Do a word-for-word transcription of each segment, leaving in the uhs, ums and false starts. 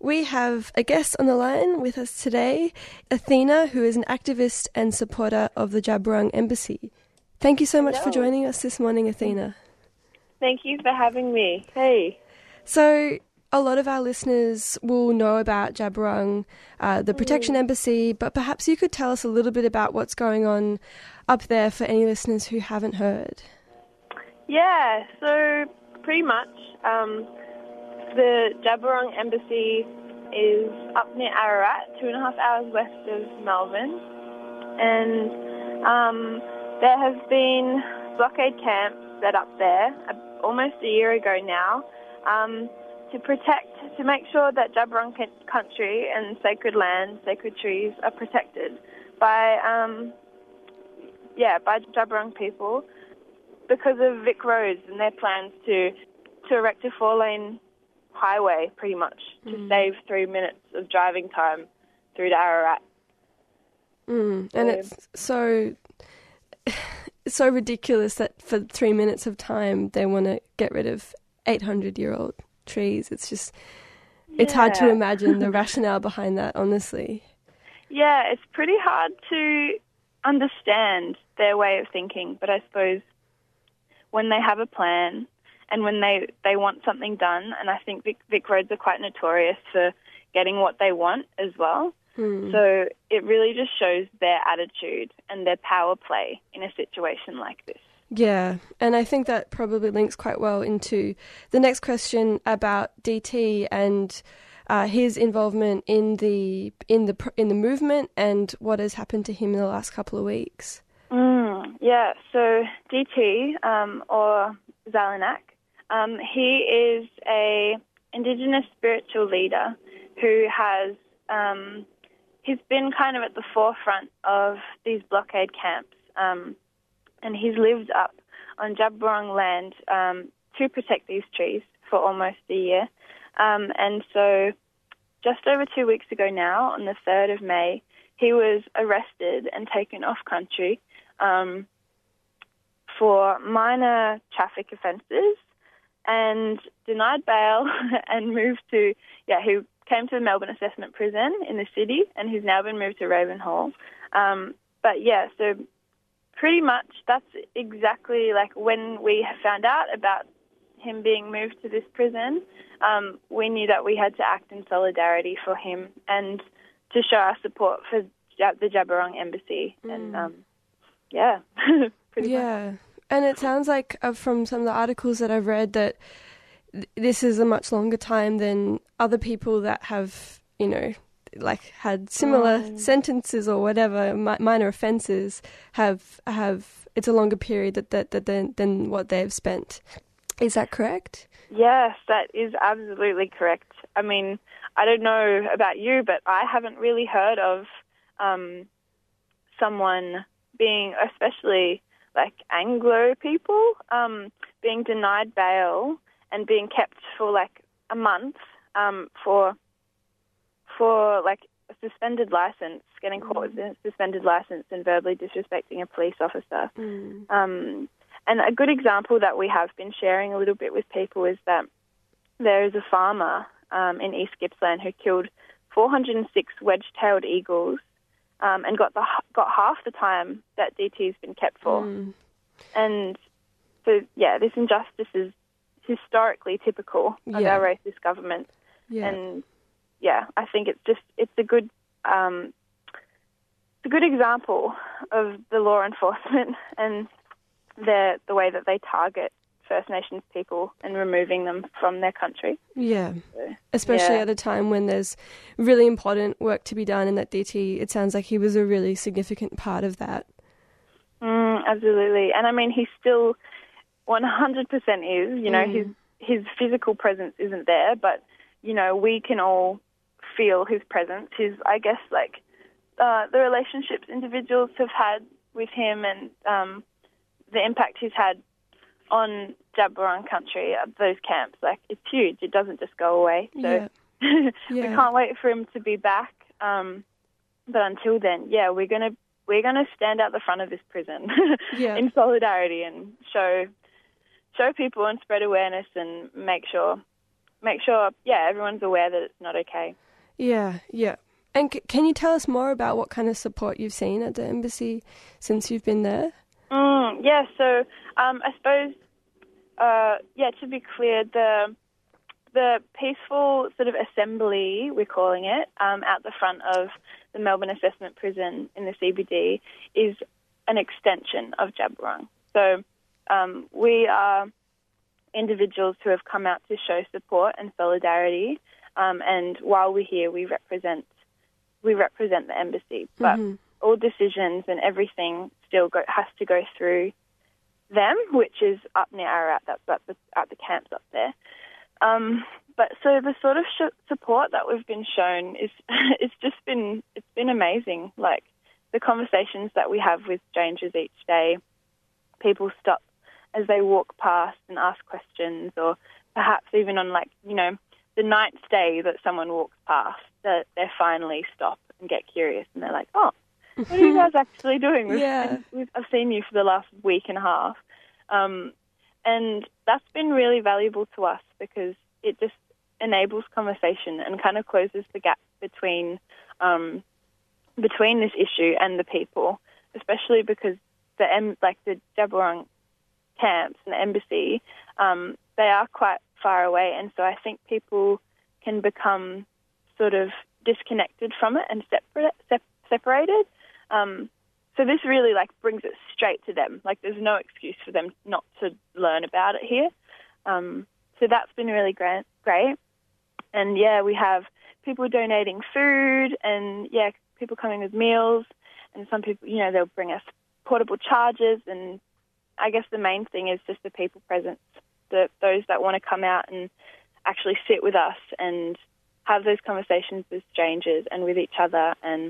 we have a guest on the line with us today, Athena, who is an activist and supporter of the Djab Wurrung Embassy. Thank you so much Hello. for joining us this morning, Athena. Thank you for having me. Hey. So, a lot of our listeners will know about Djab Wurrung, uh, the Protection mm. Embassy, but perhaps you could tell us a little bit about what's going on up there for any listeners who haven't heard. Yeah, so pretty much um, the Djab Wurrung Embassy is up near Ararat, two and a half hours west of Melbourne, and um, there have been blockade camps set up there uh, almost a year ago now um, to protect, to make sure that Djab Wurrung country and sacred land, sacred trees are protected by, um, yeah, by Djab Wurrung people because of Vic Roads and their plans to to erect a four-lane highway, pretty much, to mm. save three minutes of driving time through to Ararat. Mm. And so, it's so it's so ridiculous that for three minutes of time they want to get rid of eight hundred-year-old trees. It's just, yeah. It's hard to imagine the rationale behind that, honestly. Yeah, it's pretty hard to understand their way of thinking, but I suppose when they have a plan and when they, they want something done, and I think Vic, Vic Roads are quite notorious for getting what they want as well. Hmm. So it really just shows their attitude and their power play in a situation like this. Yeah, and I think that probably links quite well into the next question about D T and uh, his involvement in the in the in the movement and what has happened to him in the last couple of weeks. Mm, yeah, so D T, um, or Zalinak, um, he is a Indigenous spiritual leader who has um, he's been kind of at the forefront of these blockade camps, um, and he's lived up on Djab Wurrung land um, to protect these trees for almost a year. Um, and so just over two weeks ago now, on the third of May, he was arrested and taken off country um, for minor traffic offences and denied bail and moved to, yeah, he came to the Melbourne Assessment Prison in the city and he's now been moved to Ravenhall. Um, but yeah, so pretty much that's exactly like when we found out about him being moved to this prison, um, we knew that we had to act in solidarity for him and to show our support for the Djab Wurrung Embassy. Mm. And um, yeah, pretty yeah. much. And it sounds like uh, from some of the articles that I've read that th- this is a much longer time than other people that have, you know, like had similar mm. sentences or whatever, mi- minor offences have have. It's a longer period that that, that than than what they've spent. Is that correct? Yes, that is absolutely correct. I mean, I don't know about you, but I haven't really heard of um, someone being, especially like Anglo people, um, being denied bail and being kept for like a month um, for for like a suspended license, getting caught with a suspended license and verbally disrespecting a police officer. Mm. Um, and a good example that we have been sharing a little bit with people is that there is a farmer um, in East Gippsland who killed four hundred six wedge-tailed eagles um, and got the got half the time that D T's been kept for. Mm. And so, yeah, this injustice is historically typical of yeah. our racist government. Yeah. And yeah, I think it's just it's a good um, it's a good example of the law enforcement and the the way that they target First Nations people and removing them from their country. Yeah, so, especially yeah. at a time when there's really important work to be done, and that D T, it sounds like he was a really significant part of that. Mm, absolutely, and I mean he still one hundred percent is. You know, mm. his his physical presence isn't there, but you know we can all feel his presence. His, I guess, like uh, the relationships individuals have had with him and um, the impact he's had on Djab Wurrung country, those camps, like it's huge. It doesn't just go away. So yeah. Yeah. we can't wait for him to be back. Um, but until then, yeah, we're gonna we're gonna stand out the front of this prison yeah. in solidarity and show show people and spread awareness and make sure make sure, yeah, everyone's aware that it's not okay. Yeah, yeah. And c- can you tell us more about what kind of support you've seen at the embassy since you've been there? Mm, yeah, so um, I suppose, uh, yeah, to be clear, the the peaceful sort of assembly, we're calling it, um, out the front of the Melbourne Assessment Prison in the C B D is an extension of Djab Wurrung. So um, we are individuals who have come out to show support and solidarity, um, and while we're here, we represent we represent the embassy, but mm-hmm. all decisions and everything still go, has to go through them, which is up near Ararat, that's at the, at the camps up there. Um, but so the sort of sh- support that we've been shown is it's just been it's been amazing. Like the conversations that we have with strangers each day, people stop as they walk past and ask questions, or perhaps even on like you know the ninth day that someone walks past, that they finally stop and get curious, and they're like, oh, what are you guys actually doing? We've, yeah. we've, I've seen you for the last week and a half. Um, and that's been really valuable to us because it just enables conversation and kind of closes the gap between um, between this issue and the people, especially because the em- like the Djab Wurrung camps and the embassy, um, they are quite far away, and so I think people can become sort of disconnected from it and separate, sep- separated. Um, so this really like brings it straight to them. Like there's no excuse for them not to learn about it here. Um, so that's been really great. Great. And yeah, we have people donating food and yeah, people coming with meals, and some people, you know, they'll bring us portable chargers, and I guess the main thing is just the people presence, the, those that want to come out and actually sit with us and have those conversations with strangers and with each other, and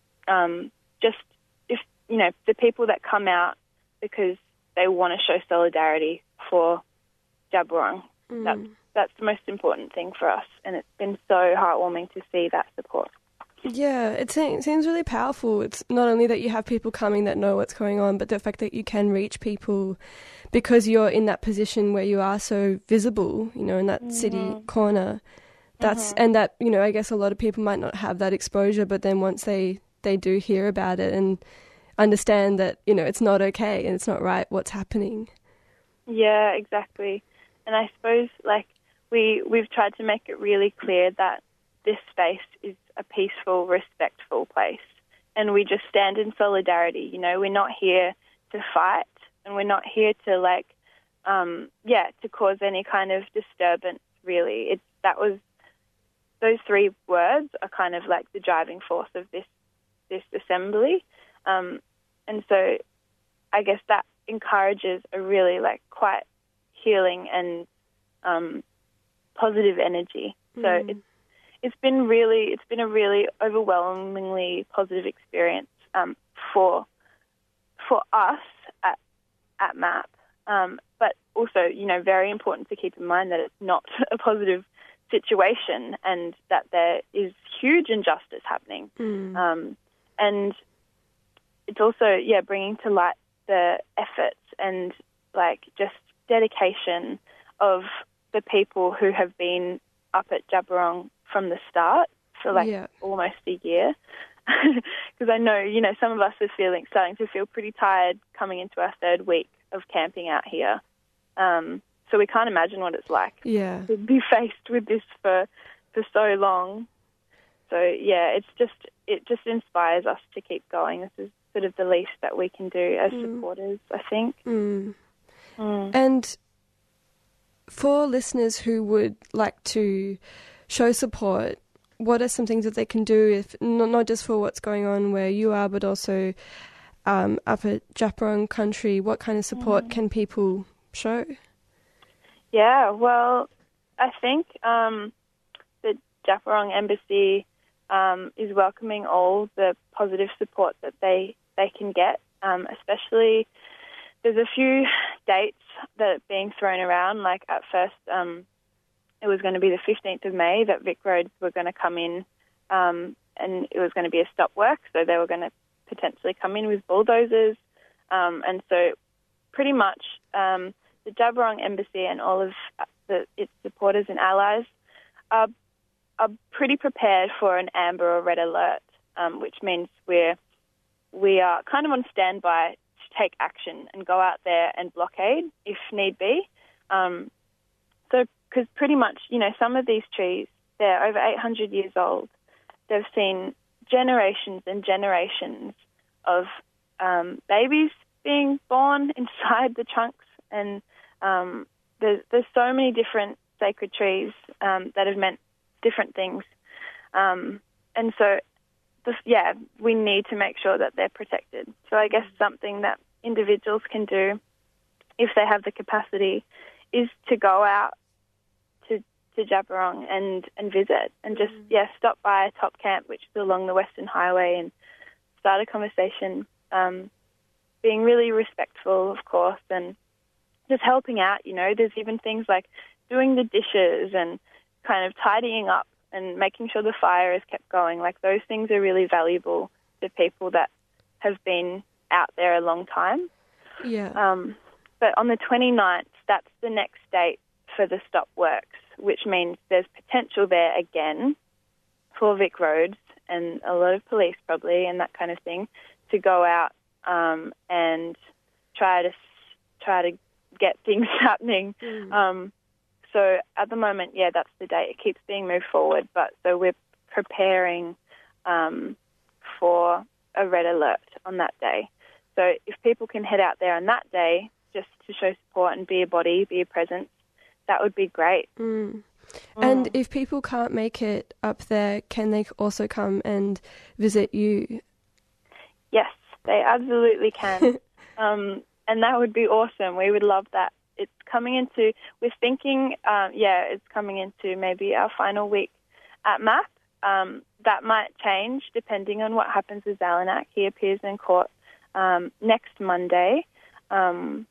um, just, if you know, the people that come out because they want to show solidarity for Djab Wurrung. Mm. That's, that's the most important thing for us, and it's been so heartwarming to see that support. Yeah, it seems really powerful. It's not only that you have people coming that know what's going on, but the fact that you can reach people because you're in that position where you are so visible, you know, in that mm-hmm. city corner. That's mm-hmm. and that, you know, I guess a lot of people might not have that exposure, but then once they, they do hear about it and understand that, you know, it's not okay and it's not right what's happening. Yeah, exactly. And I suppose, like, we, we've tried to make it really clear that this space is a peaceful, respectful place, and we just stand in solidarity. You know, we're not here to fight, and we're not here to, like, um, yeah, to cause any kind of disturbance, really. It's, that was, those three words are kind of like the driving force of this, this assembly. Um, and so I guess that encourages a really, like, quite healing and um, positive energy. So mm. it's, It's been really, it's been a really overwhelmingly positive experience um, for for us at at M A P. Um, but also, you know, very important to keep in mind that it's not a positive situation and that there is huge injustice happening. Mm. Um, and it's also, yeah, bringing to light the efforts and like just dedication of the people who have been up at Djab Wurrung from the start for like yeah. almost a year, because I know, you know, some of us are feeling starting to feel pretty tired coming into our third week of camping out here. Um, so we can't imagine what it's like yeah. to be faced with this for for so long. So yeah, it's just it just inspires us to keep going. This is sort of the least that we can do as mm. supporters, I think. Mm. Mm. And for listeners who would like to show support, what are some things that they can do, if not, not just for what's going on where you are, but also um, up at Djab Wurrung country? What kind of support mm. can people show? Yeah, well, I think um, the Djab Wurrung Embassy um, is welcoming all the positive support that they, they can get, um, especially there's a few dates that are being thrown around. Like at first um, it was going to be the fifteenth of May that Vic Roads were going to come in um, and it was going to be a stop work, so they were going to potentially come in with bulldozers. Um, and so pretty much um, the Djab Wurrung Embassy and all of the, its supporters and allies are, are pretty prepared for an amber or red alert, um, which means we're we are kind of on standby to take action and go out there and blockade if need be. Um, so, because pretty much, you know, some of these trees, they're over eight hundred years old. They've seen generations and generations of um, babies being born inside the trunks, and um, there's, there's so many different sacred trees um, that have meant different things. Um, and so, this, yeah, we need to make sure that they're protected. So I guess something that individuals can do, if they have the capacity, is to go out to to Djabwurrung and, and visit and just, mm. yeah, stop by Top Camp, which is along the Western Highway, and start a conversation, um, being really respectful, of course, and just helping out, you know. There's even things like doing the dishes and kind of tidying up and making sure the fire is kept going. Like, those things are really valuable to people that have been out there a long time. Yeah. Um, but on the twenty-ninth, that's the next date for the stop works, which means there's potential there again for Vic Roads and a lot of police probably and that kind of thing to go out um, and try to try to get things happening. Mm. Um, so at the moment, yeah, that's the date. It keeps being moved forward, but so we're preparing um, for a red alert on that day. So if people can head out there on that day just to show support and be a body, be a presence, that would be great. Mm. And if people can't make it up there, can they also come and visit you? Yes, they absolutely can. um, and that would be awesome. We would love that. It's coming into, we're thinking, um, yeah, it's coming into maybe our final week at M A P. Um, that might change depending on what happens with Zelenak. He appears in court um, next Monday. Um,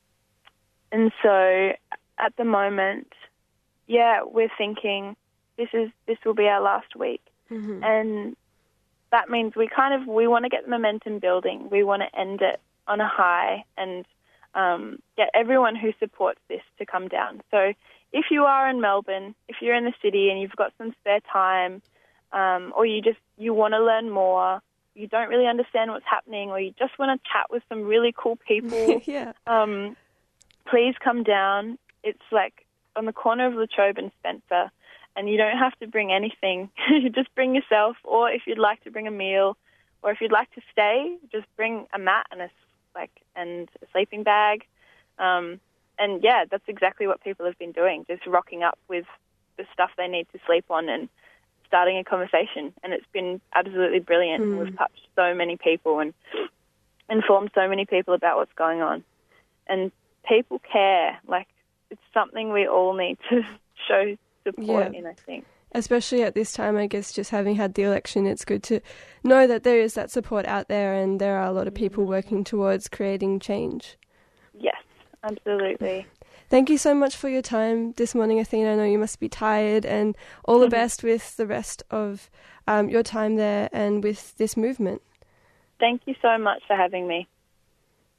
and so at the moment, yeah, we're thinking this is this will be our last week. Mm-hmm. And that means we kind of, we want to get the momentum building. We want to end it on a high and um, get everyone who supports this to come down. So if you are in Melbourne, if you're in the city and you've got some spare time, um, or you just, you want to learn more, you don't really understand what's happening, or you just want to chat with some really cool people, yeah. um, please come down. It's like on the corner of Latrobe and Spencer, and you don't have to bring anything. You just bring yourself, or if you'd like to bring a meal, or if you'd like to stay, just bring a mat and a like and a sleeping bag. Um, and yeah, that's exactly what people have been doing, just rocking up with the stuff they need to sleep on and starting a conversation. And it's been absolutely brilliant. Mm. We've touched so many people and informed so many people about what's going on. And people care. Like, it's something we all need to show support yeah. in, I think. Especially at this time, I guess, just having had the election, it's good to know that there is that support out there and there are a lot of people working towards creating change. Yes, absolutely. Thank you so much for your time this morning, Athena. I know you must be tired, and all the best with the rest of um, your time there and with this movement. Thank you so much for having me.